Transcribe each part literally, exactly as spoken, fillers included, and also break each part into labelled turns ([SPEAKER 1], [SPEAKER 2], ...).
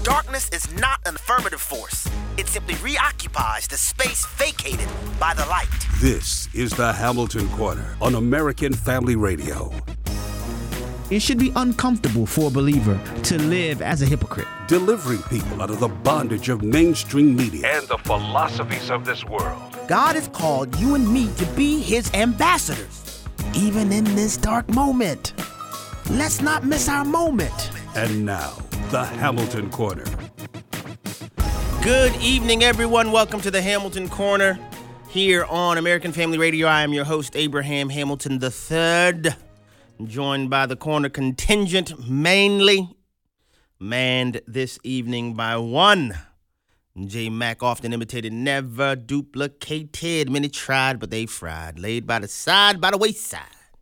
[SPEAKER 1] Darkness is not an affirmative force. It simply reoccupies the space vacated by the light.
[SPEAKER 2] This is the Hamilton Corner on American Family Radio.
[SPEAKER 3] It should be uncomfortable for a believer to live as a hypocrite.
[SPEAKER 2] Delivering people out of the bondage of mainstream media
[SPEAKER 4] and the philosophies of this world.
[SPEAKER 5] God has called you and me to be his ambassadors, even in this dark moment. Let's not miss our moment.
[SPEAKER 2] And now, the Hamilton Corner.
[SPEAKER 6] Good evening, everyone. Welcome to the Hamilton Corner here on American Family Radio. I am your host, Abraham Hamilton the third. Joined by the corner contingent, mainly manned this evening by one. J. Mac, often imitated, never duplicated. Many tried, but they fried. Laid by the side, by the wayside.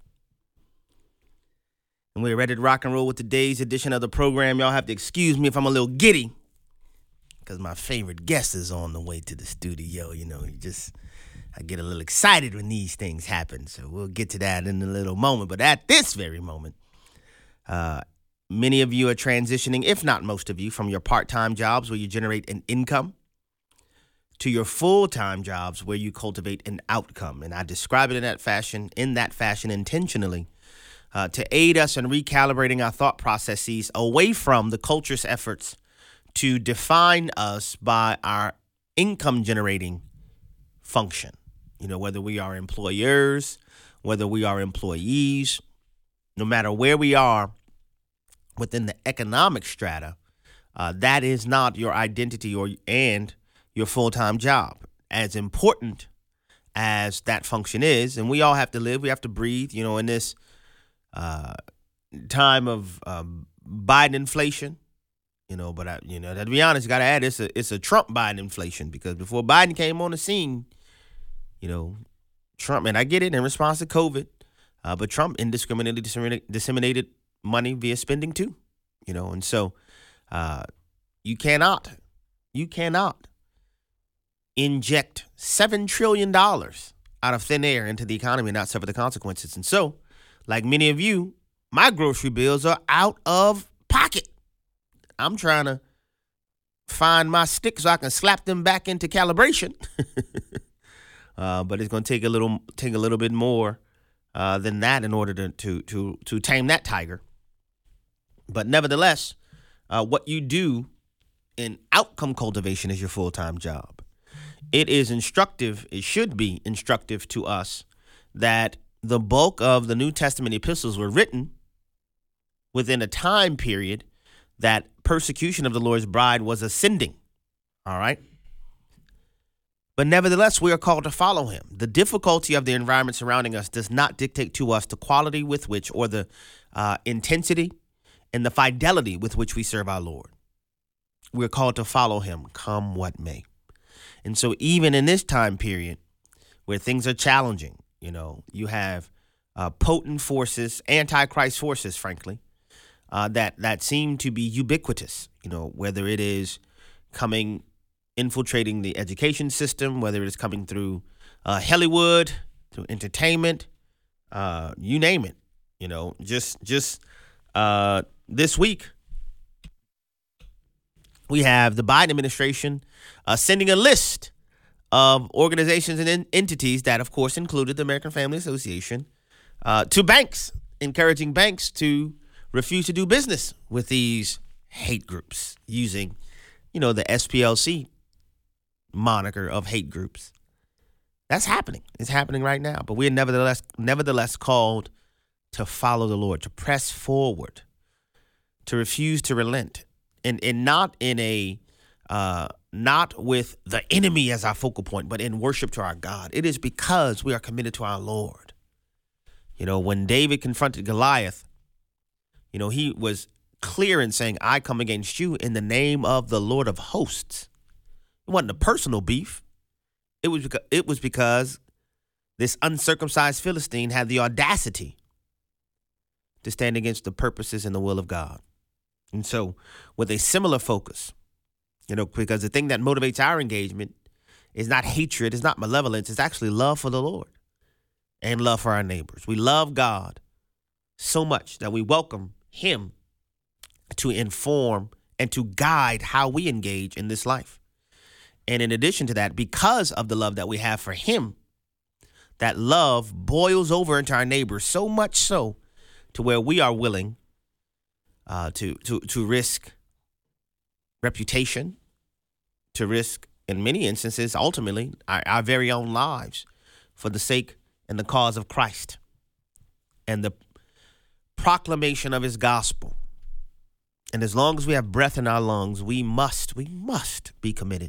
[SPEAKER 6] And we're ready to rock and roll with today's edition of the program. Y'all have to excuse me if I'm a little giddy, because my favorite guest is on the way to the studio. You know, you just... I get a little excited when these things happen, so we'll get to that in a little moment. But at this very moment, uh, many of you are transitioning, if not most of you, from your part-time jobs where you generate an income to your full-time jobs where you cultivate an outcome. And I describe it in that fashion, in that fashion intentionally, uh, to aid us in recalibrating our thought processes away from the culture's efforts to define us by our income-generating function. You know, whether we are employers, whether we are employees, no matter where we are within the economic strata, uh, that is not your identity or and your full-time job. As important as that function is, and we all have to live, we have to breathe, you know, in this uh, time of um, Biden inflation, you know, but, I, you know, to be honest, you got to add, it's a, it's a Trump Biden inflation, because before Biden came on the scene, you know, Trump, and I get it in response to COVID, uh, but Trump indiscriminately disseminated, disseminated money via spending too, you know, and so uh, you cannot, you cannot inject seven trillion dollars out of thin air into the economy and not suffer the consequences. And so, like many of you, my grocery bills are out of pocket. I'm trying to find my stick so I can slap them back into calibration. Uh, but it's going to take a little, take a little bit more uh, than that in order to to to to tame that tiger. But nevertheless, uh, what you do in outcome cultivation is your full-time job. It is instructive. It should be instructive to us that the bulk of the New Testament epistles were written within a time period that persecution of the Lord's bride was ascending. All right. But nevertheless, we are called to follow him. The difficulty of the environment surrounding us does not dictate to us the quality with which, or the uh, intensity and the fidelity with which we serve our Lord. We're called to follow him, come what may. And so even in this time period where things are challenging, you know, you have uh, potent forces, antichrist forces, frankly, uh, that, that seem to be ubiquitous, you know, whether it is coming infiltrating the education system, whether it is coming through uh, Hollywood, through entertainment, uh, you name it. You know, just just uh, this week, we have the Biden administration uh, sending a list of organizations and en- entities that, of course, included the American Family Association uh, to banks, encouraging banks to refuse to do business with these hate groups using, you know, the S P L C moniker of hate groups. That's happening. It's happening right now. But we're nevertheless nevertheless called to follow the Lord, to press forward, to refuse to relent, and and not in a uh, not with the enemy as our focal point, but in worship to our God. It is because we are committed to our Lord. You know, when David confronted Goliath, you know, he was clear in saying, "I come against you in the name of the Lord of hosts." It wasn't a personal beef. It was because, it was because this uncircumcised Philistine had the audacity to stand against the purposes and the will of God. And so with a similar focus, you know, because the thing that motivates our engagement is not hatred, it's not malevolence, it's actually love for the Lord and love for our neighbors. We love God so much that we welcome him to inform and to guide how we engage in this life. And in addition to that, because of the love that we have for him, that love boils over into our neighbors, so much so to where we are willing uh, to, to, to risk reputation, to risk, in many instances, ultimately, our, our very own lives for the sake and the cause of Christ and the proclamation of his gospel. And as long as we have breath in our lungs, we must, we must be committed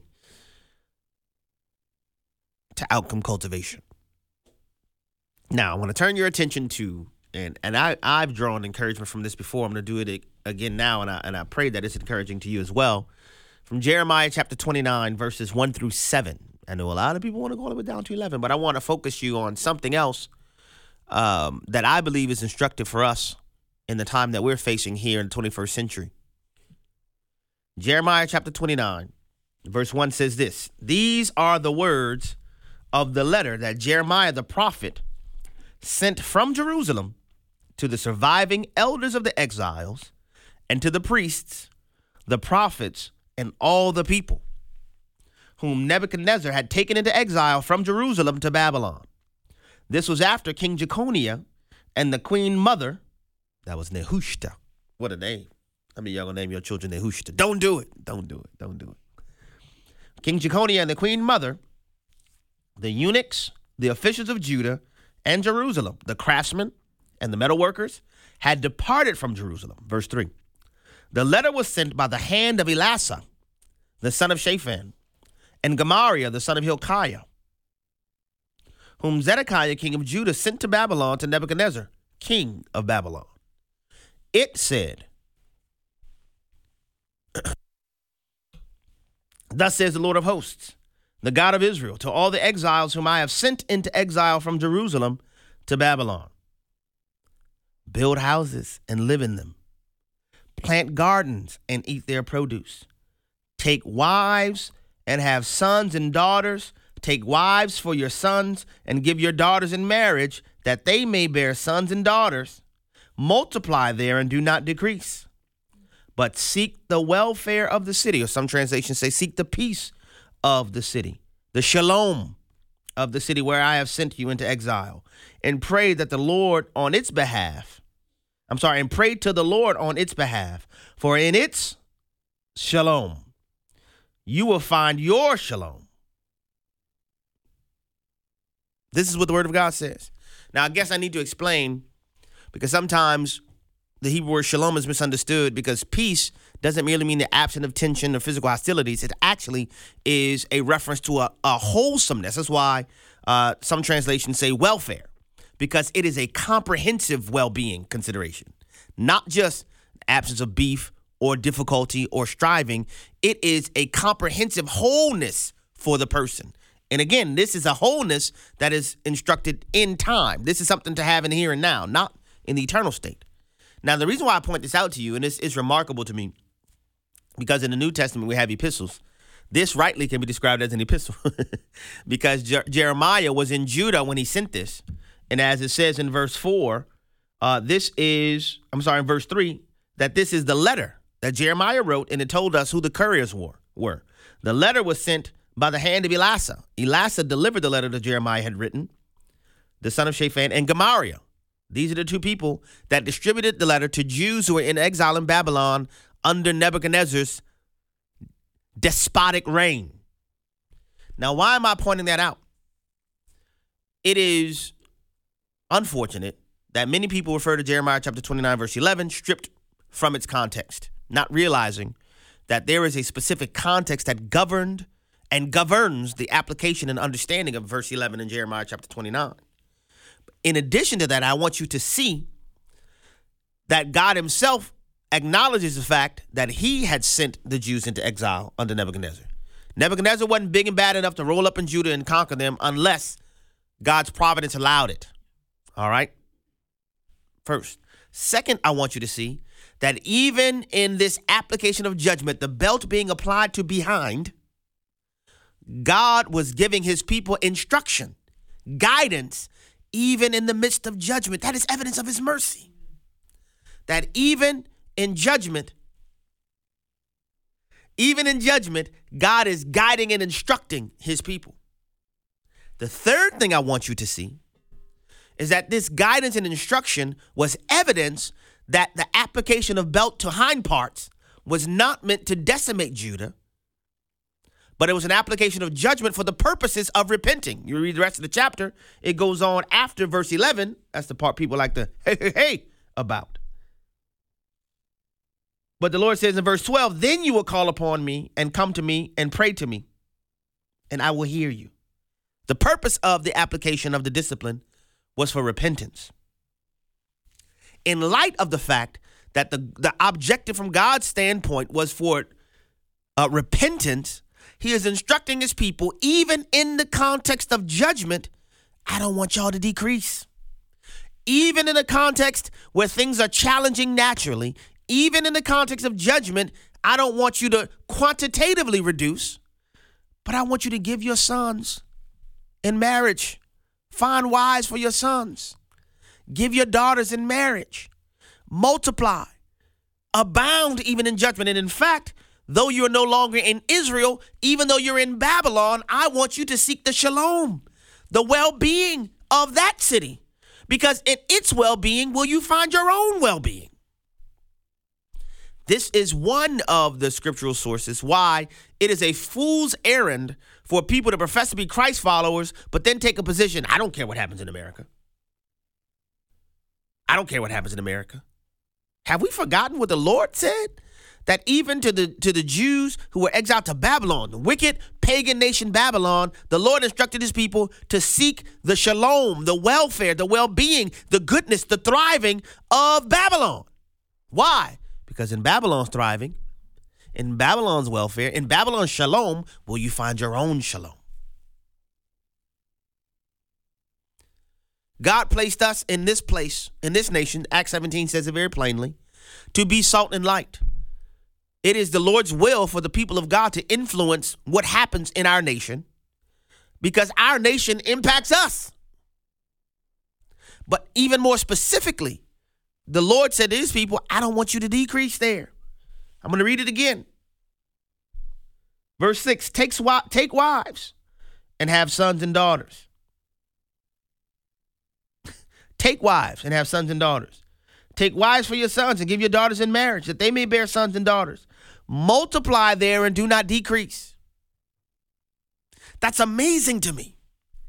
[SPEAKER 6] to outcome cultivation. Now, I want to turn your attention to, and and I, I've drawn encouragement from this before. I'm going to do it again now, and I, and I pray that it's encouraging to you as well. From Jeremiah chapter twenty-nine, verses one through seven. I know a lot of people want to go all the way down to eleven, but I want to focus you on something else um, that I believe is instructive for us in the time that we're facing here in the twenty-first century. Jeremiah chapter twenty-nine, verse one says this: "These are the words of the letter that Jeremiah the prophet sent from Jerusalem to the surviving elders of the exiles and to the priests, the prophets, and all the people whom Nebuchadnezzar had taken into exile from Jerusalem to Babylon. This was after King Jeconiah and the queen mother," that was Nehushta. What a name. I mean, y'all gonna name your children Nehushta. Don't do it. Don't do it. Don't do it. King Jeconiah and the queen mother, the eunuchs, the officials of Judah and Jerusalem, the craftsmen and the metalworkers, had departed from Jerusalem. Verse three. The letter was sent by the hand of Elasah, the son of Shaphan, and Gemariah, the son of Hilkiah, whom Zedekiah, king of Judah, sent to Babylon to Nebuchadnezzar, king of Babylon. It said, "Thus says the Lord of hosts, the God of Israel, to all the exiles whom I have sent into exile from Jerusalem to Babylon. Build houses and live in them. Plant gardens and eat their produce. Take wives and have sons and daughters. Take wives for your sons and give your daughters in marriage, that they may bear sons and daughters. Multiply there and do not decrease. But seek the welfare of the city," or some translations say seek the peace of the city, the shalom of the city where I have sent you into exile, and pray that the Lord on its behalf, I'm sorry, and pray to the Lord on its behalf, for in its shalom, you will find your shalom." This is what the word of God says. Now, I guess I need to explain, because sometimes the Hebrew word shalom is misunderstood, because peace doesn't merely mean the absence of tension or physical hostilities. It actually is a reference to a, a wholesomeness. That's why uh, some translations say welfare, because it is a comprehensive well-being consideration, not just absence of beef or difficulty or striving. It is a comprehensive wholeness for the person. And again, this is a wholeness that is instructed in time. This is something to have in the here and now, not in the eternal state. Now, the reason why I point this out to you, and this is remarkable to me, because in the New Testament we have epistles. This rightly can be described as an epistle because Jer- Jeremiah was in Judah when he sent this. And as it says in verse four, uh, this is, I'm sorry, in verse three, that this is the letter that Jeremiah wrote, and it told us who the couriers were. were. The letter was sent by the hand of Elasah. Elasah delivered the letter that Jeremiah had written, the son of Shaphan, and Gemariah. These are the two people that distributed the letter to Jews who were in exile in Babylon under Nebuchadnezzar's despotic reign. Now, why am I pointing that out? It is unfortunate that many people refer to Jeremiah chapter twenty-nine, verse eleven, stripped from its context, not realizing that there is a specific context that governed and governs the application and understanding of verse eleven in Jeremiah chapter twenty-nine. In addition to that, I want you to see that God himself acknowledges the fact that he had sent the Jews into exile under Nebuchadnezzar. Nebuchadnezzar wasn't big and bad enough to roll up in Judah and conquer them unless God's providence allowed it. All right? First. Second, I want you to see that even in this application of judgment, the belt being applied to behind, God was giving his people instruction, guidance, even in the midst of judgment. That is evidence of his mercy. That even in judgment, even in judgment, God is guiding and instructing his people. The third thing I want you to see is that this guidance and instruction was evidence that the application of belt to hind parts was not meant to decimate Judah, but it was an application of judgment for the purposes of repenting. You read the rest of the chapter, it goes on after verse eleven. That's the part people like to hey, hey, hey about. But the Lord says in verse twelve, then you will call upon me and come to me and pray to me, and I will hear you. The purpose of the application of the discipline was for repentance. In light of the fact that the, the objective from God's standpoint was for uh, repentance, he is instructing his people, even in the context of judgment, I don't want y'all to decrease. Even in a context where things are challenging naturally, even in the context of judgment, I don't want you to quantitatively reduce, but I want you to give your sons in marriage. Find wives for your sons. Give your daughters in marriage. Multiply. Abound even in judgment. And in fact, though you're no longer in Israel, even though you're in Babylon, I want you to seek the shalom, the well-being of that city. Because in its well-being will you find your own well-being. This is one of the scriptural sources why it is a fool's errand for people to profess to be Christ followers, but then take a position. I don't care what happens in America. I don't care what happens in America. Have we forgotten what the Lord said? That even to the to the Jews who were exiled to Babylon, the wicked pagan nation Babylon, the Lord instructed his people to seek the shalom, the welfare, the well-being, the goodness, the thriving of Babylon. Why? Because in Babylon's thriving, in Babylon's welfare, in Babylon's shalom, will you find your own shalom. God placed us in this place, in this nation, Acts seventeen says it very plainly, to be salt and light. It is the Lord's will for the people of God to influence what happens in our nation because our nation impacts us. But even more specifically, the Lord said to his people, I don't want you to decrease there. I'm going to read it again. Verse six, take, take wives and have sons and daughters. Take wives and have sons and daughters. Take wives for your sons and give your daughters in marriage, that they may bear sons and daughters. Multiply there and do not decrease. That's amazing to me.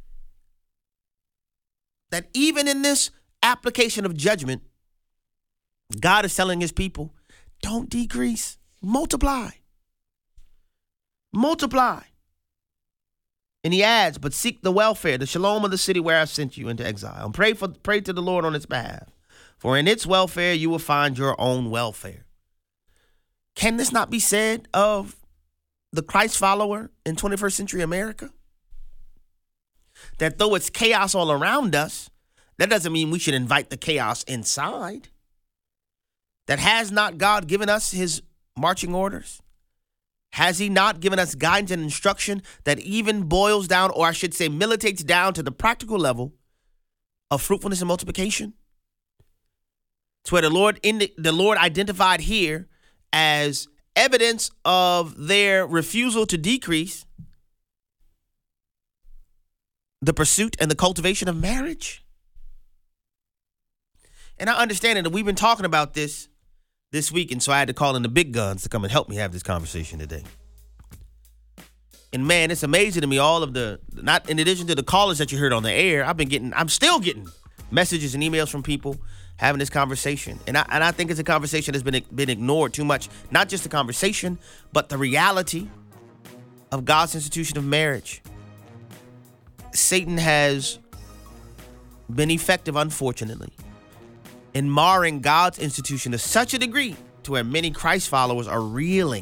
[SPEAKER 6] That even in this application of judgment, God is telling his people, don't decrease, multiply. Multiply. And he adds, but seek the welfare, the shalom of the city where I've sent you into exile. And pray for pray to the Lord on its behalf. For in its welfare you will find your own welfare. Can this not be said of the Christ follower in twenty-first century America? That though it's chaos all around us, that doesn't mean we should invite the chaos inside. That has not God given us his marching orders? Has he not given us guidance and instruction that even boils down, or I should say militates down to the practical level of fruitfulness and multiplication? It's where the Lord in the, the Lord identified here as evidence of their refusal to decrease the pursuit and the cultivation of marriage. And I understand that we've been talking about this this week, and so I had to call in the big guns to come and help me have this conversation today. And man, it's amazing to me, all of the, not in addition to the callers that you heard on the air, I've been getting, I'm still getting messages and emails from people having this conversation. And I, and I think it's a conversation that's been, been ignored too much. Not just the conversation, but the reality of God's institution of marriage. Satan has been effective, unfortunately, in marring God's institution to such a degree to where many Christ followers are reeling,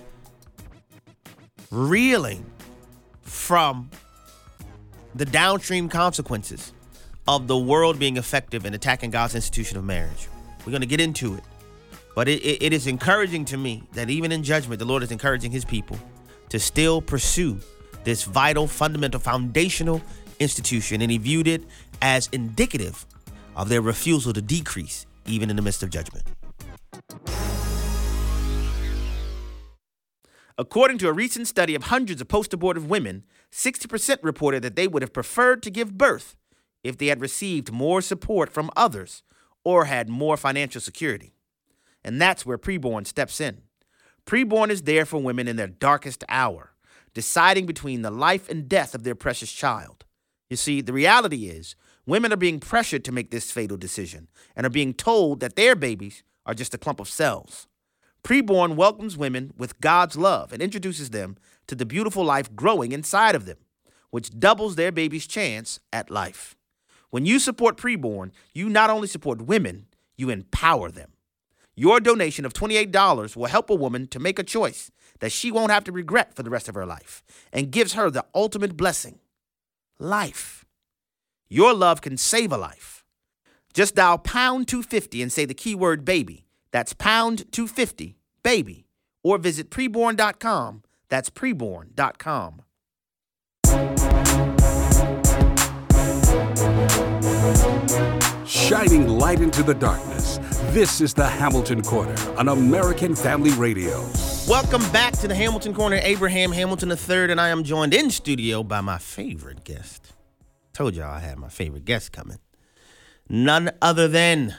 [SPEAKER 6] reeling from the downstream consequences of the world being effective in attacking God's institution of marriage. We're going to get into it. But it, it, it is encouraging to me that even in judgment, the Lord is encouraging his people to still pursue this vital, fundamental, foundational institution. And he viewed it as indicative of their refusal to decrease, even in the midst of judgment. According to a recent study of hundreds of post-abortive women, sixty percent reported that they would have preferred to give birth if they had received more support from others or had more financial security. And that's where Preborn steps in. Preborn is there for women in their darkest hour, deciding between the life and death of their precious child. You see, the reality is, women are being pressured to make this fatal decision and are being told that their babies are just a clump of cells. Preborn welcomes women with God's love and introduces them to the beautiful life growing inside of them, which doubles their baby's chance at life. When you support Preborn, you not only support women, you empower them. Your donation of twenty-eight dollars will help a woman to make a choice that she won't have to regret for the rest of her life and gives her the ultimate blessing, life. Your love can save a life. Just dial pound two fifty and say the keyword baby. That's pound two fifty, baby. Or visit preborn dot com. That's preborn dot com.
[SPEAKER 2] Shining light into the darkness. This is the Hamilton Corner on American Family Radio.
[SPEAKER 6] Welcome back to the Hamilton Corner. Abraham Hamilton the third, and I am joined in studio by my favorite guest. Told y'all I had my favorite guest coming. None other than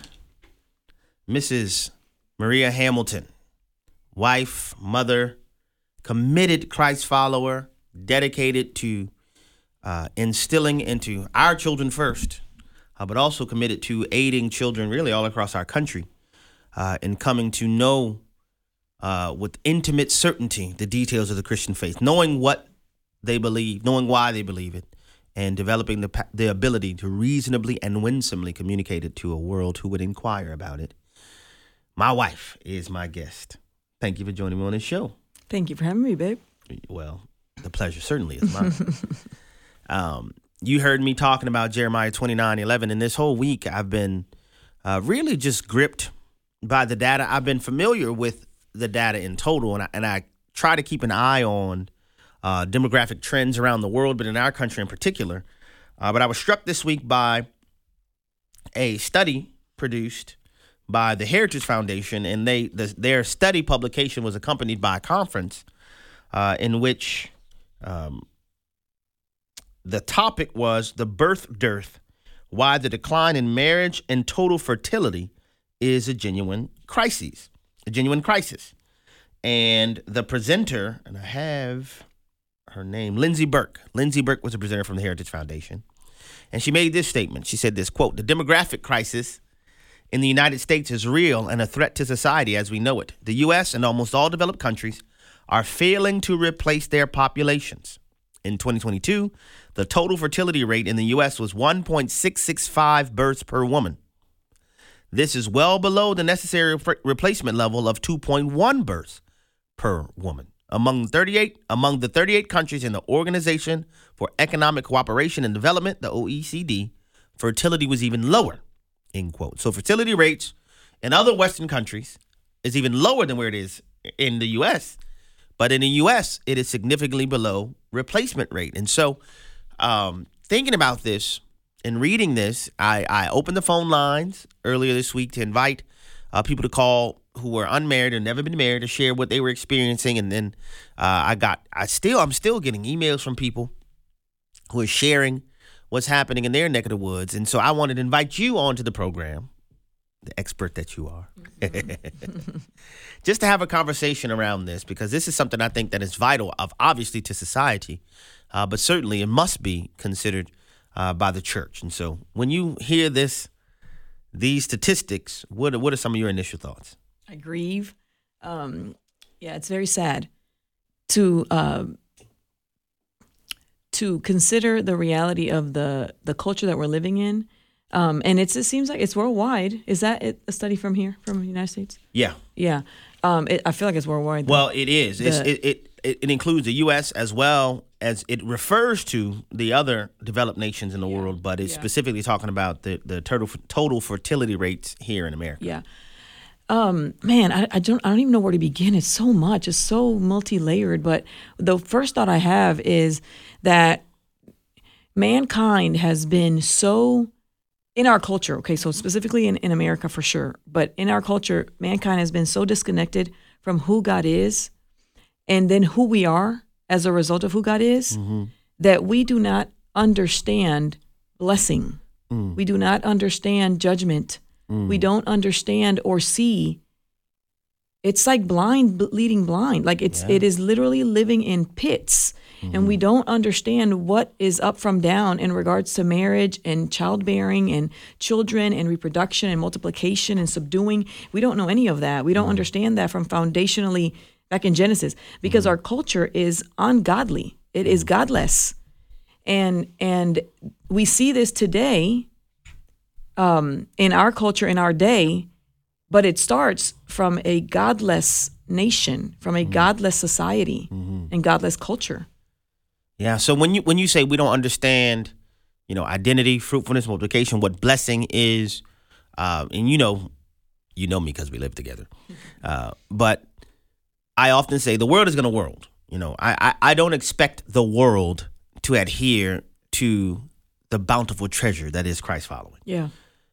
[SPEAKER 6] Missus Maria Hamilton, wife, mother, committed Christ follower, dedicated to uh, instilling into our children first, uh, but also committed to aiding children really all across our country uh, in coming to know uh, with intimate certainty the details of the Christian faith, knowing what they believe, knowing why they believe it, and developing the the ability to reasonably and winsomely communicate it to a world who would inquire about it. My wife is my guest. Thank you for joining me on this show.
[SPEAKER 7] Thank you for having me, babe.
[SPEAKER 6] Well, the pleasure certainly is mine. um, you heard me talking about Jeremiah twenty-nine eleven, and this whole week I've been uh, really just gripped by the data. I've been familiar with the data in total, and I, and I try to keep an eye on uh, demographic trends around the world, but in our country in particular. Uh, but I was struck this week by a study produced by the Heritage Foundation, and they the, their study publication was accompanied by a conference uh, in which um, the topic was the birth dearth, why the decline in marriage and total fertility is a genuine crisis, a genuine crisis. And the presenter, and I have her name, Lindsay Burke. Lindsay Burke was a presenter from the Heritage Foundation, and she made this statement. She said this, quote, "The demographic crisis in the United States is real and a threat to society as we know it. The U S and almost all developed countries are failing to replace their populations. In twenty twenty-two, the total fertility rate in the U S was one point six six five births per woman. This is well below the necessary re- replacement level of two point one births per woman. Among thirty-eight among the thirty-eight countries in the Organization for Economic Cooperation and Development, the O E C D, fertility was even lower." End quote. So fertility rates in other Western countries is even lower than where it is in the U S. But in the U S, it is significantly below replacement rate. And so um, thinking about this and reading this, I, I opened the phone lines earlier this week to invite uh, people to call who were unmarried or never been married to share what they were experiencing. And then uh, I got, I still, I'm still getting emails from people who are sharing what's happening in their neck of the woods. And so I wanted to invite you onto the program, the expert that you are, just to have a conversation around this, because this is something I think that is vital, of obviously to society, uh, but certainly it must be considered uh, by the church. And so when you hear this, these statistics, what, what are some of your initial thoughts?
[SPEAKER 7] I grieve. Um, yeah, it's very sad to uh, to consider the reality of the the culture that we're living in. Um, and it's, it seems like it's worldwide. Is that it, a study from here, from the United States?
[SPEAKER 6] Yeah.
[SPEAKER 7] Yeah. Um, it, I feel like it's worldwide.
[SPEAKER 6] Well, it is.
[SPEAKER 7] The,
[SPEAKER 6] it's, it, it, it, it includes the U S as well as it refers to the other developed nations in the yeah, world, but it's yeah. specifically talking about the, the total, total fertility rates here in America.
[SPEAKER 7] Yeah. Um, man, I, I don't I don't even know where to begin. It's so much. It's so multi-layered. But the first thought I have is that mankind has been so, in our culture, okay, so specifically in, in America for sure, but in our culture, mankind has been so disconnected from who God is and then who we are as a result of who God is, mm-hmm. that we do not understand blessing. Mm. We do not understand judgment. Mm. We don't understand or see. It's like blind leading blind. Like it's yeah. it is literally living in pits. Mm-hmm. And we don't understand what is up from down in regards to marriage and childbearing and children and reproduction and multiplication and subduing. We don't know any of that. We don't mm-hmm. understand that from foundationally back in Genesis, because mm-hmm. our culture is ungodly. It is godless. And and we see this today um, in our culture, in our day, but it starts from a godless nation, from a mm-hmm. godless society mm-hmm. and godless culture.
[SPEAKER 6] Yeah. So when you when you say we don't understand, you know, identity, fruitfulness, multiplication, what blessing is, uh, and you know, you know me because we live together. Uh, but I often say the world is going to world. You know, I, I I don't expect the world to adhere to the bountiful treasure that is Christ following.
[SPEAKER 7] Yeah.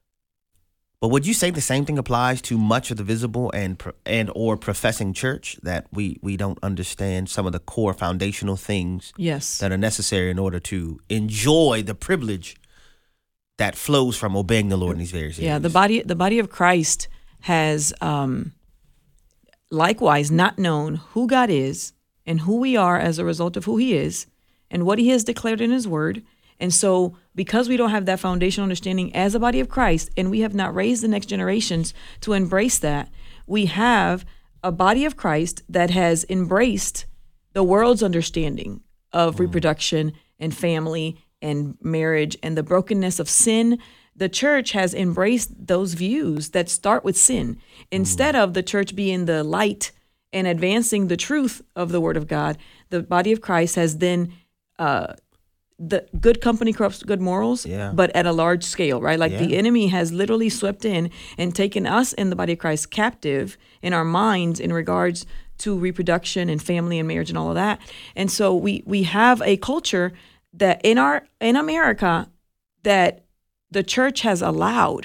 [SPEAKER 6] But would you say the same thing applies to much of the visible and and or professing church, that we, we don't understand some of the core foundational things
[SPEAKER 7] yes.
[SPEAKER 6] that are necessary in order to enjoy the privilege that flows from obeying the Lord in these various areas?
[SPEAKER 7] Yeah, the body the body of Christ has um, likewise not known who God is and who we are as a result of who he is and what he has declared in his word. And so because we don't have that foundational understanding as a body of Christ, and we have not raised the next generations to embrace that, we have a body of Christ that has embraced the world's understanding of mm. reproduction and family and marriage and the brokenness of sin. The church has embraced those views that start with sin. Instead mm. of the church being the light and advancing the truth of the word of God, the body of Christ has then uh, the good company corrupts good morals,
[SPEAKER 6] yeah.
[SPEAKER 7] but at a large scale, right? Like
[SPEAKER 6] yeah.
[SPEAKER 7] the enemy has literally swept in and taken us in the body of Christ captive in our minds in regards to reproduction and family and marriage and all of that. And so we we have a culture that in our in America that the church has allowed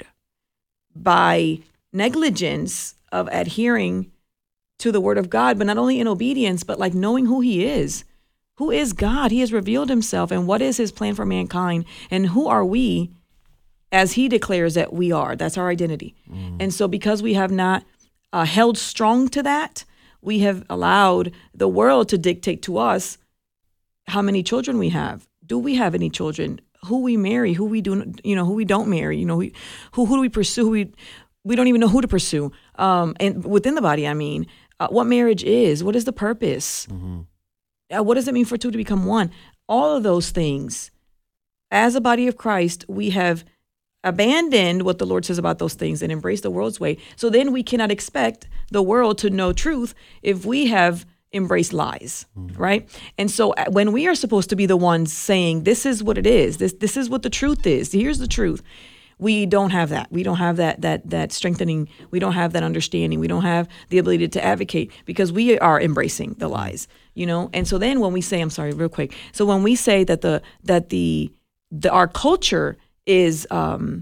[SPEAKER 7] by negligence of adhering to the word of God, but not only in obedience, but like knowing who he is. Who is God? He has revealed himself, and what is his plan for mankind? And who are we as he declares that we are? That's our identity. Mm. And so because we have not uh, held strong to that, we have allowed the world to dictate to us how many children we have. Do we have any children? Who we marry, who we do, you know, who we don't marry, you know, who who, who do we pursue? Who we we don't even know who to pursue. Um, and within the body, I mean, uh, what marriage is, what is the purpose? Mm-hmm. Uh, what does it mean for two to become one? All of those things, as a body of Christ, we have abandoned what the Lord says about those things and embraced the world's way. So then we cannot expect the world to know truth if we have embraced lies, mm-hmm. right? And so when we are supposed to be the ones saying, this is what it is, this this is what the truth is, here's the truth, we don't have that. We don't have that that that strengthening. We don't have that understanding. We don't have the ability to advocate because we are embracing the lies, you know? And so then when we say, I'm sorry, real quick. So when we say that the that the, the our culture is um,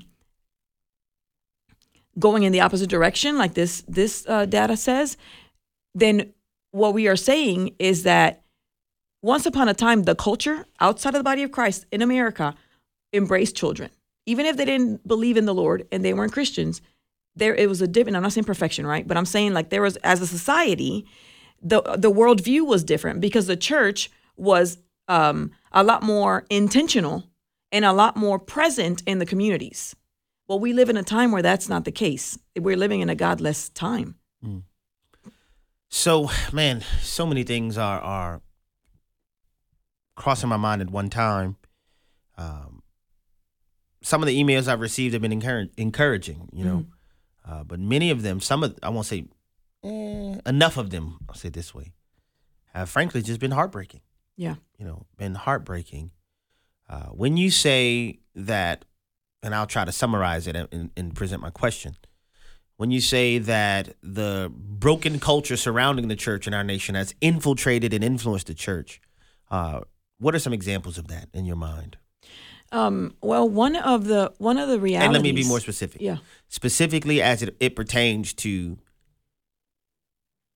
[SPEAKER 7] going in the opposite direction, like this this uh, data says, then what we are saying is that once upon a time, the culture outside of the body of Christ in America embraced children. Even if they didn't believe in the Lord and they weren't Christians, there it was a different, I'm not saying perfection, right? But I'm saying like there was, as a society, the the worldview was different because the church was um, a lot more intentional and a lot more present in the communities. Well, we live in a time where that's not the case. We're living in a godless time.
[SPEAKER 6] Mm. So, man, so many things are are crossing my mind at one time. Um, some of the emails I've received have been encourage, encouraging, you know, mm-hmm. uh, but many of them, some of, I won't say eh, enough of them, I'll say it this way, have frankly just been heartbreaking.
[SPEAKER 7] Yeah.
[SPEAKER 6] You know, been heartbreaking. Uh, when you say that, and I'll try to summarize it and, and present my question. When you say that the broken culture surrounding the church in our nation has infiltrated and influenced the church, uh, what are some examples of that in your mind?
[SPEAKER 7] Um, well, one of the one of the realities.
[SPEAKER 6] And let me be more specific.
[SPEAKER 7] Yeah.
[SPEAKER 6] Specifically as it, it pertains to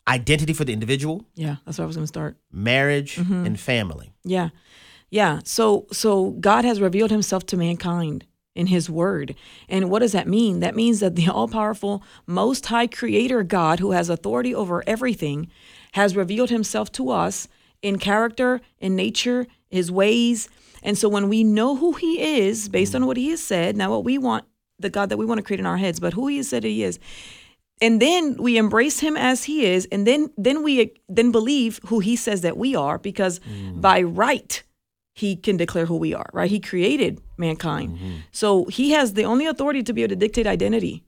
[SPEAKER 6] identity for the individual,
[SPEAKER 7] Yeah, that's where I was going to start.
[SPEAKER 6] marriage, and family.
[SPEAKER 7] Yeah. Yeah. So so God has revealed himself to mankind in his word. And what does that mean? That means that the all-powerful, most high creator God, who has authority over everything, has revealed himself to us in character, in nature, his ways. And so when we know who he is, based on what he has said, not what we want, the God that we want to create in our heads, but who he has said he is, and then we embrace him as he is, and then then we then believe who he says that we are, because mm. by right, he can declare who we are, right? He created mankind. Mm-hmm. So he has the only authority to be able to dictate identity.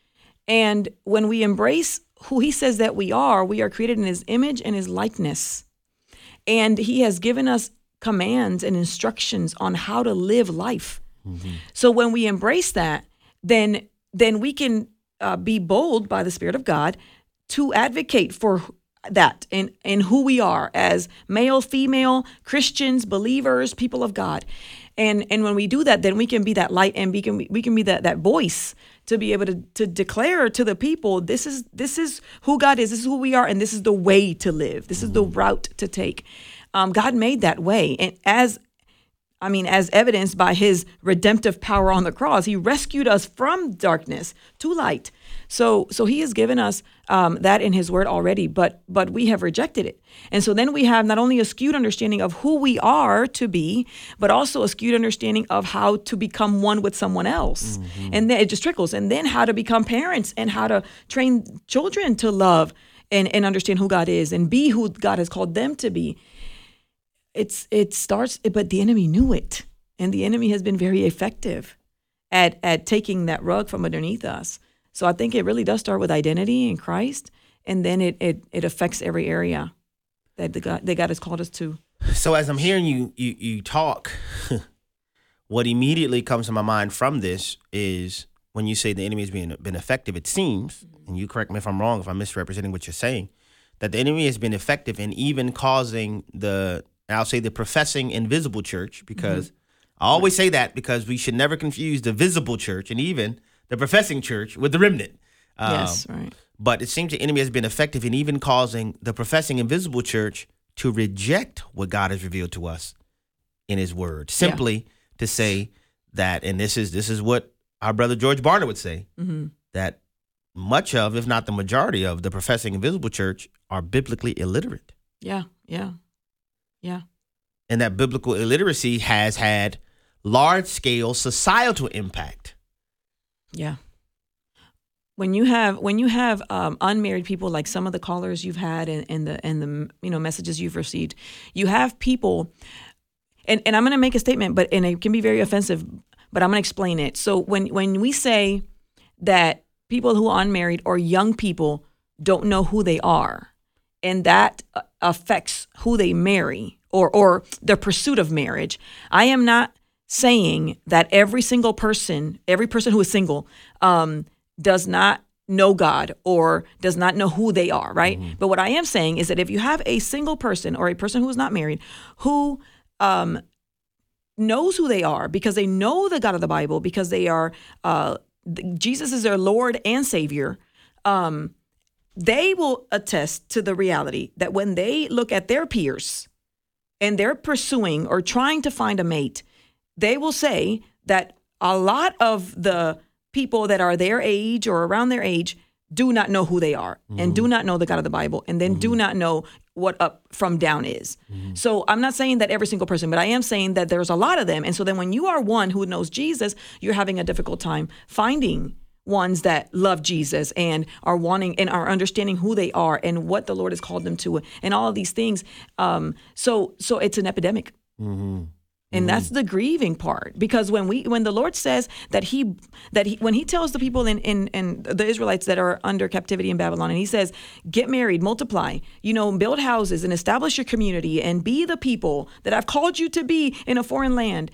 [SPEAKER 7] And when we embrace who he says that we are, we are created in his image and his likeness. And he has given us commands and instructions on how to live life. Mm-hmm. So when we embrace that, then then we can uh, be bold by the Spirit of God to advocate for that and and who we are as male, female, Christians, believers, people of God. And and when we do that, then we can be that light, and we can we can be that that voice to be able to to declare to the people, this is this is who God is, this is who we are, and this is the way to live. This is the route to take. Um, God made that way, and as I mean, as evidenced by his redemptive power on the cross, he rescued us from darkness to light. So, so he has given us um, that in his word already, but but we have rejected it. And so then we have not only a skewed understanding of who we are to be, but also a skewed understanding of how to become one with someone else. Mm-hmm. And then it just trickles. And then how to become parents and how to train children to love and, and understand who God is and be who God has called them to be. It's it starts, but the enemy knew it, and the enemy has been very effective at at taking that rug from underneath us. So I think it really does start with identity in Christ, and then it it it affects every area that the God that God has called us to.
[SPEAKER 6] So as I'm hearing you you you talk, what immediately comes to my mind from this is when you say the enemy has been been effective. It seems, and you correct me if I'm wrong, if I'm misrepresenting what you're saying, that the enemy has been effective in even causing the I'll say the professing invisible church, because mm-hmm. I always say that because we should never confuse the visible church and even the professing church with the remnant. Um,
[SPEAKER 7] yes, right.
[SPEAKER 6] But it seems the enemy has been effective in even causing the professing invisible church to reject what God has revealed to us in his word, simply yeah. to say that, and this is this is what our brother George Barna would say, mm-hmm. that much of, if not the majority of, the professing invisible church are biblically illiterate.
[SPEAKER 7] Yeah, yeah. Yeah.
[SPEAKER 6] And that biblical illiteracy has had large-scale societal impact.
[SPEAKER 7] Yeah. When you have when you have um, unmarried people, like some of the callers you've had and, and the and the you know messages you've received, you have people, and, and I'm going to make a statement, but and it can be very offensive, but I'm going to explain it. So when when we say that people who are unmarried or young people don't know who they are, and that affects who they marry or or the pursuit of marriage, I am not saying that every single person, every person who is single, um, does not know God or does not know who they are, right? Mm-hmm. But what I am saying is that if you have a single person or a person who is not married who um, knows who they are because they know the God of the Bible, because they are, uh, Jesus is their Lord and Savior, um, they will attest to the reality that when they look at their peers and they're pursuing or trying to find a mate, they will say that a lot of the people that are their age or around their age do not know who they are mm-hmm. and do not know the God of the Bible, and then mm-hmm. do not know what up from down is. Mm-hmm. So I'm not saying that every single person, but I am saying that there's a lot of them. And so then when you are one who knows Jesus, you're having a difficult time finding ones that love Jesus and are wanting and are understanding who they are and what the Lord has called them to and all of these things. Um, so so it's an epidemic. Mm-hmm. And mm-hmm. that's the grieving part, because when we when the Lord says that he that he when he tells the people in, in in the Israelites that are under captivity in Babylon, and he says, get married, multiply, you know, build houses and establish your community and be the people that I've called you to be in a foreign land.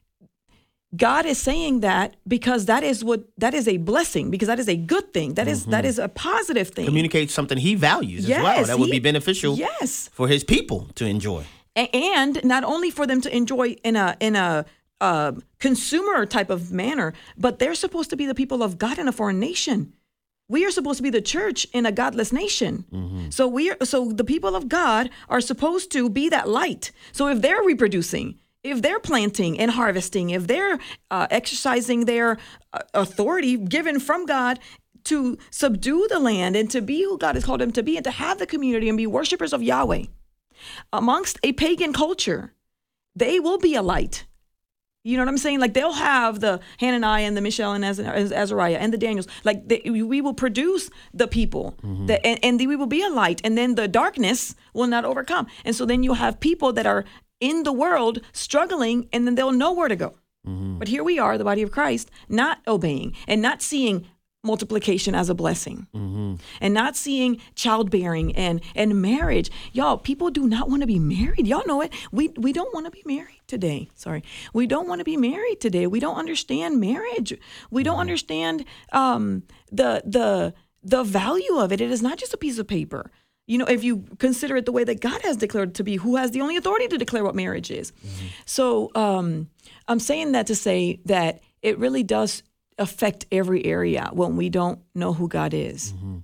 [SPEAKER 7] God is saying that because that is what that is a blessing, because that is a good thing. That is mm-hmm. that is a positive thing.
[SPEAKER 6] Communicates something he values
[SPEAKER 7] yes,
[SPEAKER 6] as well. That would
[SPEAKER 7] he,
[SPEAKER 6] be beneficial
[SPEAKER 7] yes.
[SPEAKER 6] for his people to enjoy.
[SPEAKER 7] And not only for them to enjoy in a in a uh, consumer type of manner, but they're supposed to be the people of God in a foreign nation. we are supposed to be the church in a godless nation. Mm-hmm. So we are, so the people of God are supposed to be that light. So if they're reproducing, if they're planting and harvesting, if they're uh, exercising their uh, authority given from God to subdue the land and to be who God has called them to be and to have the community and be worshipers of Yahweh amongst a pagan culture, they will be a light. You know what I'm saying? Like they'll have the Hananiah and the Mishael and Az- Azariah and the Daniels. Like they, we will produce the people mm-hmm. that, and, and we will be a light. And then the darkness will not overcome. And so then you'll have people that are in the world struggling, and then they'll know where to go. Mm-hmm. But here we are, the body of Christ, not obeying and not seeing multiplication as a blessing mm-hmm. and not seeing childbearing and, and marriage. Y'all, people do not want to be married. Y'all know it. We we don't want to be married today. Sorry. We don't want to be married today. We don't understand marriage. We don't mm-hmm. understand um, the the the value of it. It is not just a piece of paper. You know, if you consider it the way that God has declared it to be, who has the only authority to declare what marriage is. Mm-hmm. So um, I'm saying that to say that it really does affect every area when we don't know who God is.
[SPEAKER 6] Mm-hmm.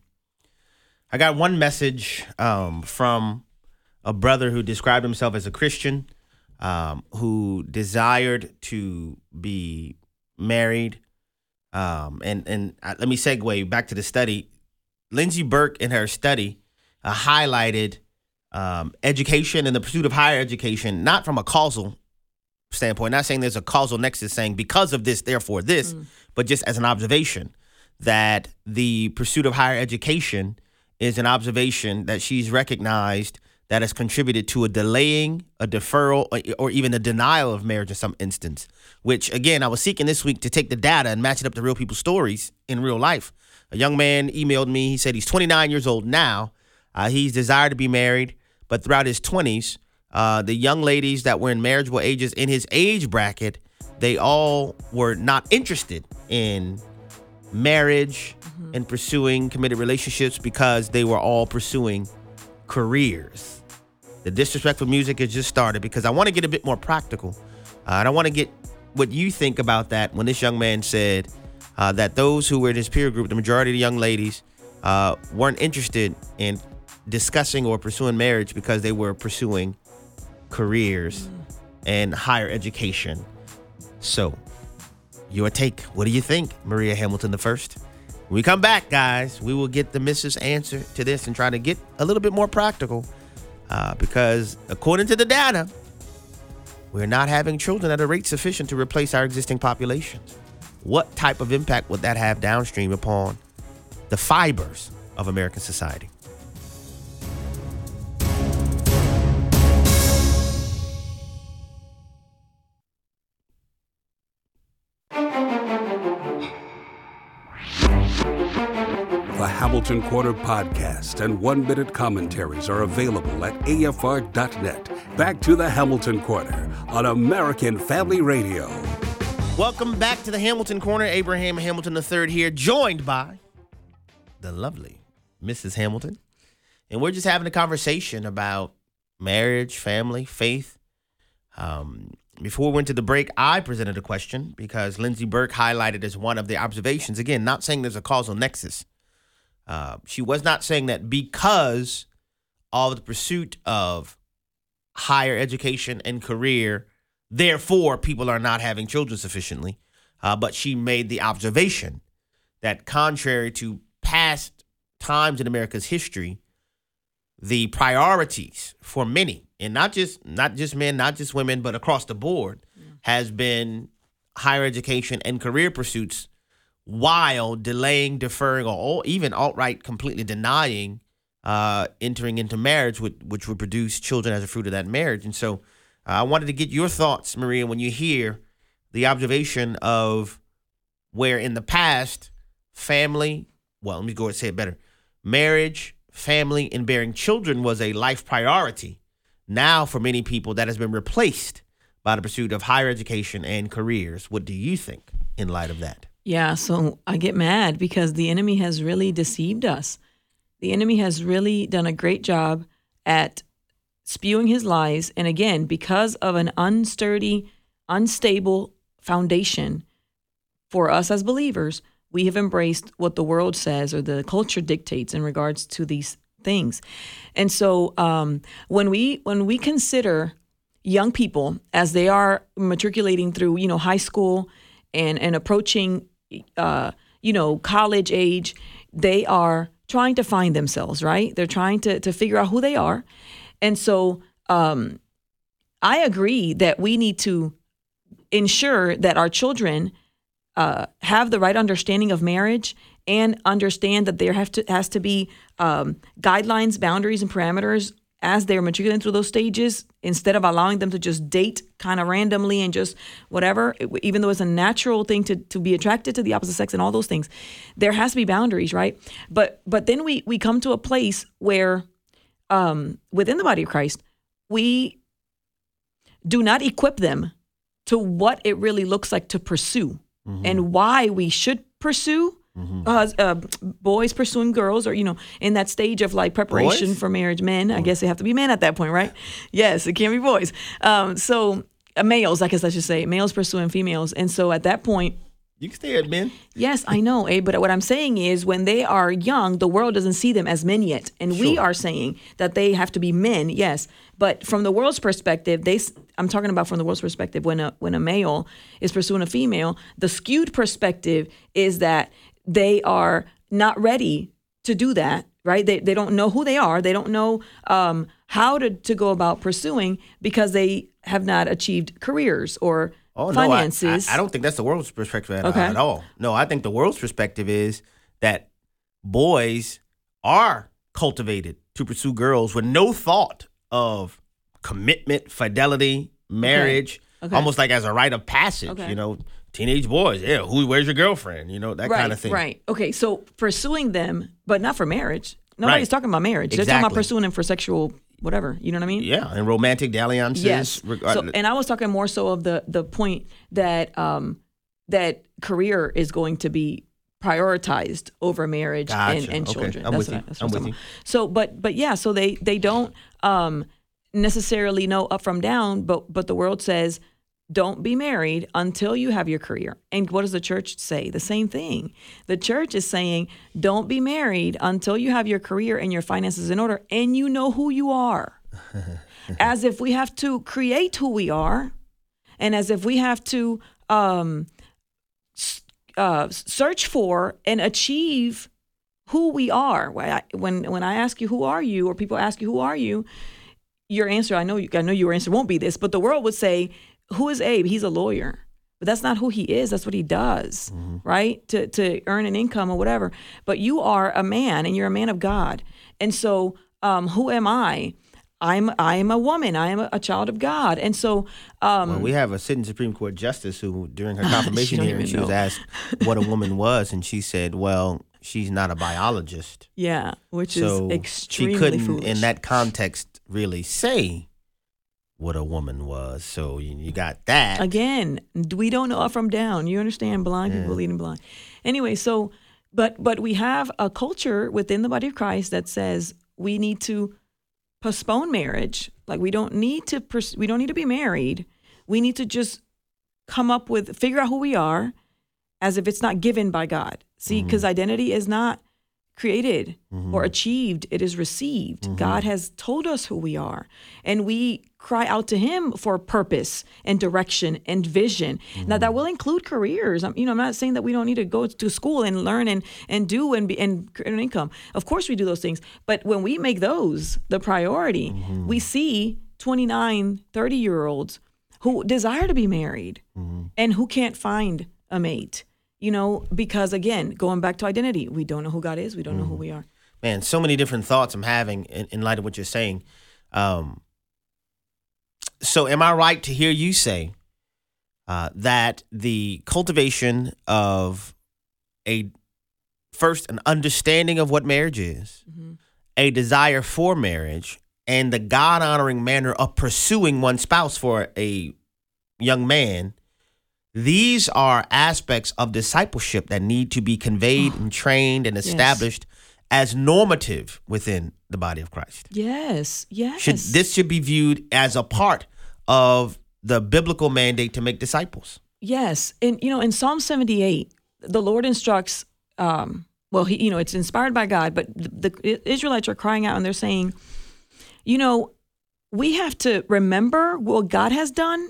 [SPEAKER 6] I got one message um, from a brother who described himself as a Christian, um, who desired to be married. Um, and and uh, let me segue back to the study. Lindsey Burke in her study uh, highlighted um, education and the pursuit of higher education, not from a causal standpoint, not saying there's a causal nexus saying because of this, therefore this, mm. but just as an observation that the pursuit of higher education is an observation that she's recognized that has contributed to a delaying, a deferral, or even a denial of marriage in some instance, which, again, I was seeking this week to take the data and match it up to real people's stories in real life. A young man emailed me. He said he's twenty-nine years old now. Uh, he's desired to be married, but throughout his twenties, Uh, the young ladies that were in marriageable ages in his age bracket, they all were not interested in marriage mm-hmm. and pursuing committed relationships because they were all pursuing careers. The disrespectful music has just started because I want to get a bit more practical. Uh, and I want to get what you think about that when this young man said uh, that those who were in his peer group, the majority of the young ladies, uh, weren't interested in discussing or pursuing marriage because they were pursuing careers and higher education. So, your take. What do you think, Maria Hamilton the First? When we come back, guys, we will get the missus answer to this and try to get a little bit more practical uh, because according to the data, we're not having children at a rate sufficient to replace our existing populations. What type of impact would that have downstream upon the fibers of American society?
[SPEAKER 2] The Hamilton Quarter podcast and one-minute commentaries are available at A F R dot net. Back to the Hamilton Quarter on American Family Radio.
[SPEAKER 6] Welcome back to the Hamilton Corner. Abraham Hamilton the Third here, joined by the lovely Missus Hamilton. And we're just having a conversation about marriage, family, faith. Um, before we went to the break, I presented a question because Lindsey Burke highlighted as one of the observations. Again, not saying there's a causal nexus. Uh, she was not saying that because of the pursuit of higher education and career, therefore people are not having children sufficiently. Uh, but she made the observation that contrary to past times in America's history, the priorities for many, and not just not just men, not just women, but across the board, yeah. has been higher education and career pursuits, while delaying, deferring, or even outright completely denying uh, entering into marriage, which, which would produce children as a fruit of that marriage. And so uh, I wanted to get your thoughts, Maria, when you hear the observation of where in the past, family, well, let me go and say it better, marriage, family, and bearing children was a life priority. Now, for many people, that has been replaced by the pursuit of higher education and careers. What do you think in light of that?
[SPEAKER 7] Yeah, so I get mad because the enemy has really deceived us. The enemy has really done a great job at spewing his lies. And again, because of an unsturdy, unstable foundation for us as believers, we have embraced what the world says or the culture dictates in regards to these things. And so um, when we when we consider young people as they are matriculating through, you know, high school and, and approaching, uh, you know, college age, they are trying to find themselves, right? They're trying to, to figure out who they are. And so um, I agree that we need to ensure that our children uh, have the right understanding of marriage and understand that there have to has to be um, guidelines, boundaries, and parameters as they're matriculating through those stages, instead of allowing them to just date kind of randomly and just whatever, it, even though it's a natural thing to, to be attracted to the opposite sex and all those things. There has to be boundaries, right? But but then we we come to a place where um, within the body of Christ, we do not equip them to what it really looks like to pursue mm-hmm. and why we should pursue. Mm-hmm. Uh, uh, boys pursuing girls, or, you know, in that stage of like preparation boys? for marriage. Men, I guess they have to be men at that point, right? Yes, it can't be boys. Um, so uh, males, I guess I should say, males pursuing females. And so at that point,
[SPEAKER 6] you can stay at men.
[SPEAKER 7] Yes, I know, Abe, but what I'm saying is when they are young, the world doesn't see them as men yet. And sure. we are saying that they have to be men, yes. But from the world's perspective, they I'm talking about from the world's perspective, when a when a male is pursuing a female, the skewed perspective is that they are not ready to do that, right? They they don't know who they are. They don't know um, how to, to go about pursuing because they have not achieved careers or oh, finances.
[SPEAKER 6] No, I, I, I don't think that's the world's perspective at,
[SPEAKER 7] okay.
[SPEAKER 6] at all. No, I think the world's perspective is that boys are cultivated to pursue girls with no thought of commitment, fidelity, marriage, okay. Okay. almost like as a rite of passage, okay. you know. Teenage boys, yeah, who? Where's your girlfriend? You know, that
[SPEAKER 7] right,
[SPEAKER 6] kind of thing.
[SPEAKER 7] Right, okay, so pursuing them, but not for marriage. Nobody's
[SPEAKER 6] right.
[SPEAKER 7] talking about marriage.
[SPEAKER 6] Exactly.
[SPEAKER 7] They're talking about pursuing them for sexual whatever, you know what I mean?
[SPEAKER 6] Yeah, and romantic dalliances.
[SPEAKER 7] Yes, so, and I was talking more so of the the point that um, that career is going to be prioritized over marriage
[SPEAKER 6] gotcha.
[SPEAKER 7] and, and
[SPEAKER 6] okay.
[SPEAKER 7] children.
[SPEAKER 6] I'm
[SPEAKER 7] that's
[SPEAKER 6] with
[SPEAKER 7] what
[SPEAKER 6] you.
[SPEAKER 7] I, that's
[SPEAKER 6] I'm
[SPEAKER 7] what
[SPEAKER 6] with
[SPEAKER 7] I'm
[SPEAKER 6] you.
[SPEAKER 7] So, but but yeah, so they they don't um, necessarily know up from down, but but the world says, don't be married until you have your career. And what does the church say? The same thing. The church is saying, don't be married until you have your career and your finances in order and you know who you are. As if we have to create who we are, and as if we have to um, uh, search for and achieve who we are. When when I ask you, who are you? Or people ask you, who are you? Your answer, I know, you, I know your answer won't be this, but the world would say, who is Abe? He's a lawyer. But that's not who he is. That's what he does, mm-hmm. right? To to earn an income or whatever. But you are a man, and you're a man of God. And so um, who am I? I'm I am a woman. I am a, a child of God. And so um,
[SPEAKER 6] well, we have a sitting Supreme Court justice who, during her confirmation
[SPEAKER 7] she
[SPEAKER 6] hearing, she was asked what a woman was, and she said, well, she's not a biologist.
[SPEAKER 7] Yeah, which
[SPEAKER 6] so
[SPEAKER 7] is extremely
[SPEAKER 6] she couldn't,
[SPEAKER 7] foolish.
[SPEAKER 6] in that context, really say what a woman was. So you, you got that.
[SPEAKER 7] Again, we don't know up from down. You understand? Blind
[SPEAKER 6] yeah.
[SPEAKER 7] people leading blind. Anyway, so, but but we have a culture within the body of Christ that says we need to postpone marriage. Like we don't need to, pers- we don't need to be married. We need to just come up with, figure out who we are as if it's not given by God. See, because mm-hmm. identity is not created mm-hmm. or achieved, it is received. Mm-hmm. God has told us who we are, and we cry out to him for purpose and direction and vision. Mm-hmm. Now that will include careers. I'm, you know, I'm not saying that we don't need to go to school and learn and, and do and be and earn income. Of course we do those things. But when we make those the priority, mm-hmm. we see twenty-nine, thirty year olds who desire to be married mm-hmm. and who can't find a mate. You know, because again, going back to identity, we don't know who God is. We don't mm. know who we are.
[SPEAKER 6] Man, so many different thoughts I'm having in, in light of what you're saying. Um, so am I right to hear you say uh, that the cultivation of a, first, an understanding of what marriage is, mm-hmm. a desire for marriage, and the God-honoring manner of pursuing one spouse for a young man, these are aspects of discipleship that need to be conveyed and trained and established yes. as normative within the body of Christ.
[SPEAKER 7] Yes, yes.
[SPEAKER 6] Should, this should be viewed as a part of the biblical mandate to make disciples.
[SPEAKER 7] Yes. And, you know, in Psalm seventy-eight, the Lord instructs, um, well, he, you know, it's inspired by God, but the, the Israelites are crying out and they're saying, you know, we have to remember what God has done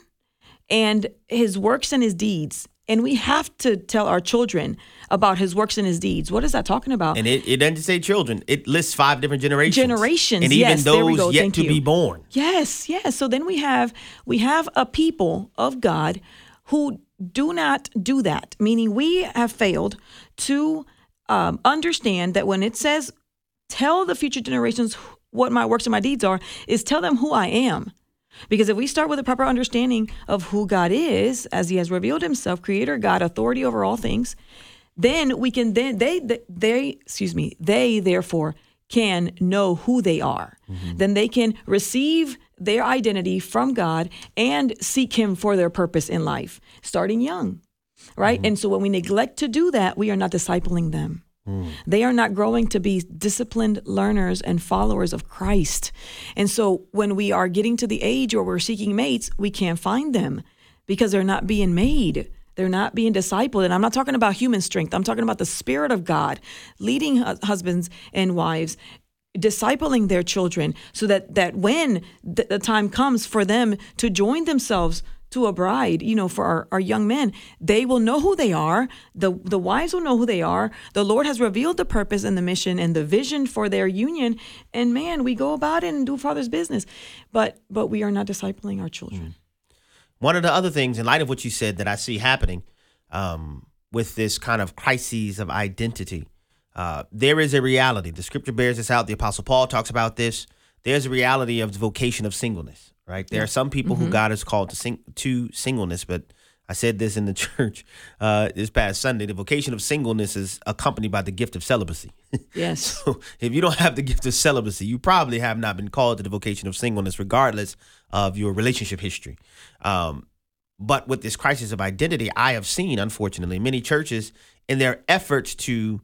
[SPEAKER 7] and his works and his deeds. And we have to tell our children about his works and his deeds. What is that talking about?
[SPEAKER 6] And it, it doesn't say children. It lists five different generations.
[SPEAKER 7] Generations,
[SPEAKER 6] and even
[SPEAKER 7] yes, there we
[SPEAKER 6] those
[SPEAKER 7] go.
[SPEAKER 6] yet
[SPEAKER 7] Thank
[SPEAKER 6] to
[SPEAKER 7] you.
[SPEAKER 6] be born.
[SPEAKER 7] Yes, yes. So then we have we have a people of God who do not do that, meaning we have failed to um, understand that when it says, tell the future generations what my works and my deeds are, is tell them who I am. Because if we start with a proper understanding of who God is, as he has revealed himself, creator God, authority over all things, then we can then they they excuse me, they therefore can know who they are. Mm-hmm. Then they can receive their identity from God and seek him for their purpose in life, starting young. Right? Mm-hmm. And so when we neglect to do that, we are not discipling them. Mm. They are not growing to be disciplined learners and followers of Christ. And so when we are getting to the age where we're seeking mates, we can't find them because they're not being made. They're not being discipled. And I'm not talking about human strength. I'm talking about the Spirit of God leading husbands and wives, discipling their children so that, that when the, the time comes for them to join themselves to a bride, you know, for our, our young men, they will know who they are. The the wives will know who they are. The Lord has revealed the purpose and the mission and the vision for their union. And man, we go about it and do Father's business. But but we are not discipling our children.
[SPEAKER 6] One of the other things, in light of what you said, that I see happening um, with this kind of crises of identity, uh, there is a reality. The scripture bears this out. The Apostle Paul talks about this. There's a reality of the vocation of singleness. Right. There are some people mm-hmm. who God has called to sing to singleness. But I said this in the church uh, this past Sunday. The vocation of singleness is accompanied by the gift of celibacy.
[SPEAKER 7] Yes.
[SPEAKER 6] So if you don't have the gift of celibacy, you probably have not been called to the vocation of singleness, regardless of your relationship history. Um, but with this crisis of identity, I have seen, unfortunately, many churches in their efforts to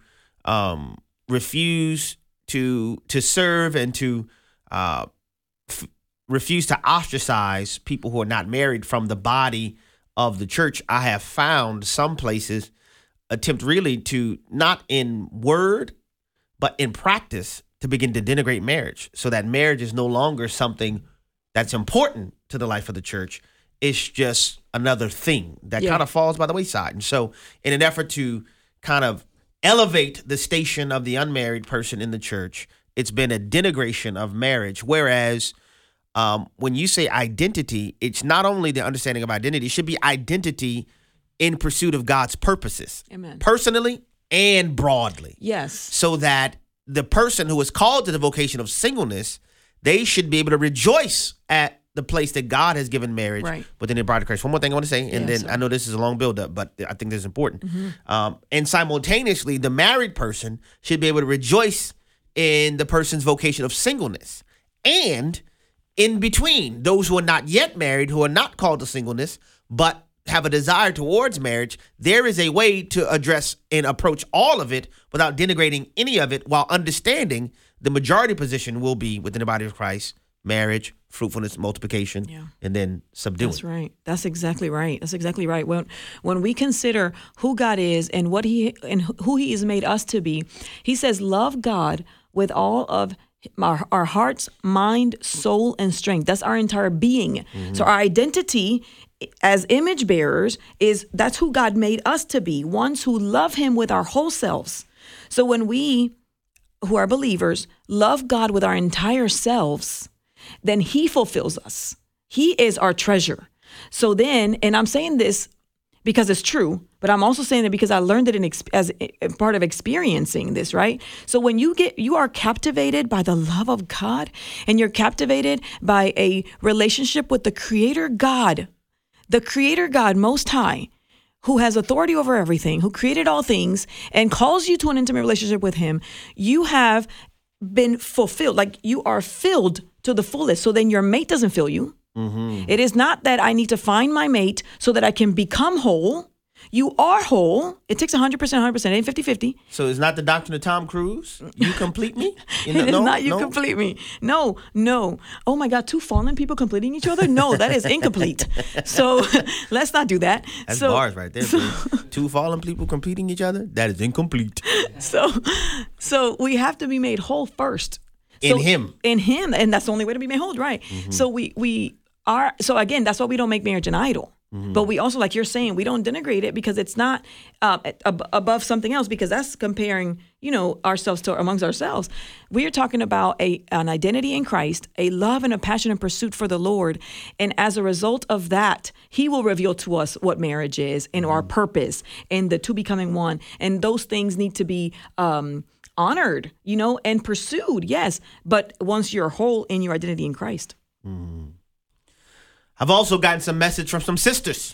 [SPEAKER 6] um, refuse to to serve and to uh, f- refuse to ostracize people who are not married from the body of the church. I have found some places attempt really to, not in word, but in practice, to begin to denigrate marriage so that marriage is no longer something that's important to the life of the church. It's just another thing that yeah. kind of falls by the wayside. And so in an effort to kind of elevate the station of the unmarried person in the church, it's been a denigration of marriage, whereas Um, when you say identity, it's not only the understanding of identity, it should be identity in pursuit of God's purposes.
[SPEAKER 7] Amen.
[SPEAKER 6] Personally and broadly.
[SPEAKER 7] Yes.
[SPEAKER 6] So that the person who is called to the vocation of singleness, they should be able to rejoice at the place that God has given marriage
[SPEAKER 7] right.
[SPEAKER 6] within the bride of Christ. One more thing I want to say, and
[SPEAKER 7] yes,
[SPEAKER 6] then
[SPEAKER 7] sir.
[SPEAKER 6] I know this is a long buildup, but I think this is important.
[SPEAKER 7] Mm-hmm.
[SPEAKER 6] Um, and simultaneously, the married person should be able to rejoice in the person's vocation of singleness. And in between, those who are not yet married, who are not called to singleness, but have a desire towards marriage, there is a way to address and approach all of it without denigrating any of it, while understanding the majority position will be within the body of Christ, marriage, fruitfulness, multiplication,
[SPEAKER 7] yeah.
[SPEAKER 6] and then subduing.
[SPEAKER 7] That's right. That's exactly right. That's exactly right. When when we consider who God is and what he and who he has made us to be, he says, love God with all of Our, our hearts, mind, soul, and strength. That's our entire being. Mm-hmm. So our identity as image bearers is that's who God made us to be, ones who love him with our whole selves. So when we, who are believers, love God with our entire selves, then he fulfills us. He is our treasure. So then, and I'm saying this because it's true, but I'm also saying it because I learned it in ex- as a part of experiencing this, right? So when you get, you are captivated by the love of God, and you're captivated by a relationship with the Creator God, the Creator God Most High, who has authority over everything, who created all things and calls you to an intimate relationship with him, you have been fulfilled. Like, you are filled to the fullest. So then your mate doesn't fill you. Mm-hmm. It is not that I need to find my mate so that I can become whole. You are whole. It takes one hundred percent, one hundred percent. It ain't fifty-fifty.
[SPEAKER 6] So it's not the doctrine of Tom Cruise? You complete me? You
[SPEAKER 7] It is
[SPEAKER 6] no,
[SPEAKER 7] not you
[SPEAKER 6] no?
[SPEAKER 7] complete me. No, no. Oh my God, two fallen people completing each other? No, that is incomplete. So let's not do that.
[SPEAKER 6] That's
[SPEAKER 7] so,
[SPEAKER 6] bars right there.
[SPEAKER 7] So,
[SPEAKER 6] Two fallen people competing each other? That is incomplete.
[SPEAKER 7] so, so we have to be made whole first.
[SPEAKER 6] In
[SPEAKER 7] So-
[SPEAKER 6] him.
[SPEAKER 7] In him. And that's the only way to be made whole, right?
[SPEAKER 6] Mm-hmm.
[SPEAKER 7] So we, we are, so again, that's why we don't make marriage an idol.
[SPEAKER 6] Mm-hmm.
[SPEAKER 7] But we also, like you're saying, we don't denigrate it because it's not uh, ab- above something else, because that's comparing, you know, ourselves to amongst ourselves. We are talking about a an identity in Christ, a love and a passion and pursuit for the Lord. And as a result of that, he will reveal to us what marriage is and our purpose and the two becoming one. And those things need to be um, honored, you know, and pursued, yes. But once you're whole in your identity in Christ.
[SPEAKER 6] Mm. I've also gotten some message from some sisters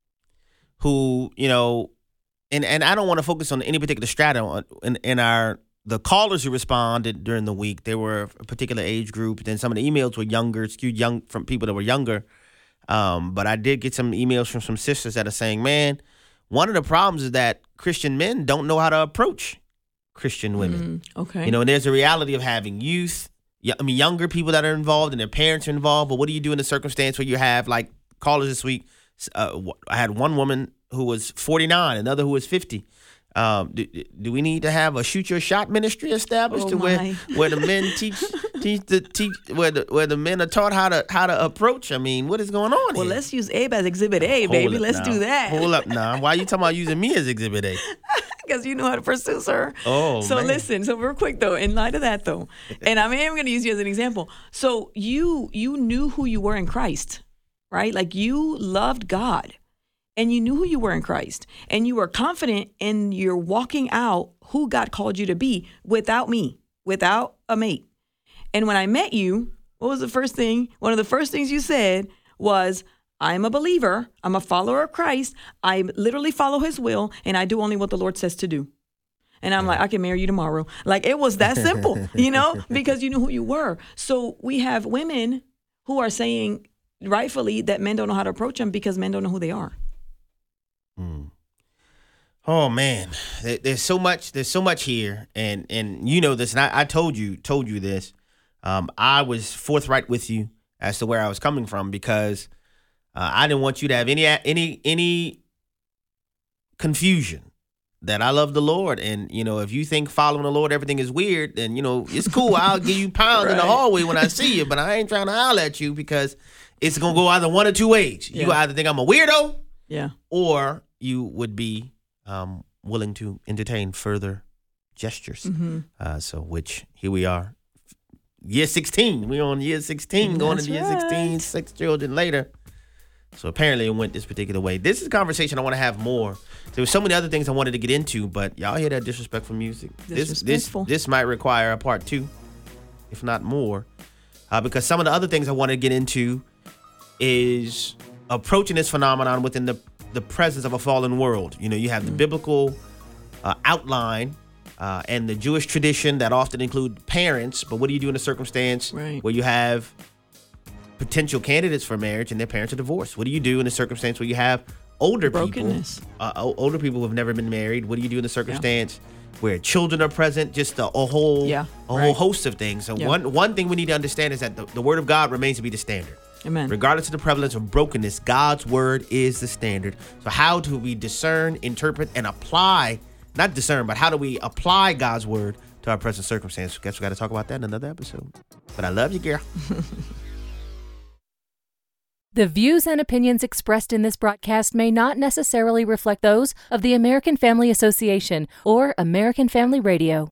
[SPEAKER 6] who, you know, and, and I don't want to focus on any particular strata. In, in our the callers who responded during the week, they were a particular age group. Then some of the emails were younger, skewed young from people that were younger. Um, but I did get some emails from some sisters that are saying, man, one of the problems is that Christian men don't know how to approach Christian women.
[SPEAKER 7] Mm, okay.
[SPEAKER 6] You know, and there's a reality of having youth. Yeah, I mean, younger people that are involved and their parents are involved. But what do you do in a circumstance where you have, like, callers this week? Uh, I had one woman who was forty-nine, another who was fifty. Um, do, do we need to have a shoot your shot ministry established
[SPEAKER 7] Oh
[SPEAKER 6] to where,
[SPEAKER 7] my.
[SPEAKER 6] where the men teach teach the teach where the where the men are taught how to how to approach? I mean, what is going on
[SPEAKER 7] Well,
[SPEAKER 6] here?
[SPEAKER 7] let's use Abe as Exhibit A,
[SPEAKER 6] Hold
[SPEAKER 7] baby.
[SPEAKER 6] up
[SPEAKER 7] Let's
[SPEAKER 6] now.
[SPEAKER 7] do that.
[SPEAKER 6] Hold up now. Why are you talking about using me as Exhibit A?
[SPEAKER 7] Because you know how to pursue, sir.
[SPEAKER 6] Oh,
[SPEAKER 7] So
[SPEAKER 6] man.
[SPEAKER 7] listen, so real quick though, in light of that though, and I am going to use you as an example. So you you knew who you were in Christ, right? Like you loved God and you knew who you were in Christ and you were confident in your walking out who God called you to be without me, without a mate. And when I met you, what was the first thing? One of the first things you said was, I'm a believer. I'm a follower of Christ. I literally follow his will and I do only what the Lord says to do. And I'm like, I can marry you tomorrow. Like it was that simple, you know, because you knew who you were. So we have women who are saying rightfully that men don't know how to approach them because men don't know who they are.
[SPEAKER 6] Mm. Oh man, There- there's so much. There's so much here, and and you know this. And I, I told you told you this. Um, I was forthright with you as to where I was coming from because uh, I didn't want you to have any any any confusion that I love the Lord. And you know, if you think following the Lord everything is weird, then you know it's cool. I'll give you pounds in the
[SPEAKER 7] Right.
[SPEAKER 6] hallway when I see you, but I ain't trying to holler at you because it's gonna go either one or two ways. You
[SPEAKER 7] Yeah.
[SPEAKER 6] either think I'm a weirdo,
[SPEAKER 7] Yeah.
[SPEAKER 6] or you would be um, willing to entertain further gestures.
[SPEAKER 7] Mm-hmm.
[SPEAKER 6] Uh, so, which here we are, year sixteen. We're on year sixteen, going
[SPEAKER 7] That's
[SPEAKER 6] into year sixteen,
[SPEAKER 7] right.
[SPEAKER 6] six children later. So apparently it went this particular way. This is a conversation I want to have more. There were so many other things I wanted to get into, but y'all hear that disrespectful music? This this
[SPEAKER 7] Disrespectful.
[SPEAKER 6] this might require a part two, if not more, uh, because some of the other things I want to get into is approaching this phenomenon within the the presence of a fallen world. You know, you have the biblical uh, outline uh, and the Jewish tradition that often include parents. But what do you do in a circumstance
[SPEAKER 7] Right.
[SPEAKER 6] where you have potential candidates for marriage and their parents are divorced? What do you do in a circumstance where you have older
[SPEAKER 7] Brokenness.
[SPEAKER 6] people, uh, o- older people who have never been married? What do you do in a circumstance where children are present? Just a, a whole,
[SPEAKER 7] Yeah,
[SPEAKER 6] a whole
[SPEAKER 7] right.
[SPEAKER 6] host of things. So
[SPEAKER 7] Yeah.
[SPEAKER 6] one one thing we need to understand is that the, the Word of God remains to be the standard.
[SPEAKER 7] Amen.
[SPEAKER 6] Regardless of the prevalence of brokenness, God's word is the standard. So how do we discern, interpret, and apply, not discern, but how do we apply God's word to our present circumstance? Guess we got to talk about that in another episode. But I love you, girl.
[SPEAKER 8] The views and opinions expressed in this broadcast may not necessarily reflect those of the American Family Association or American Family Radio.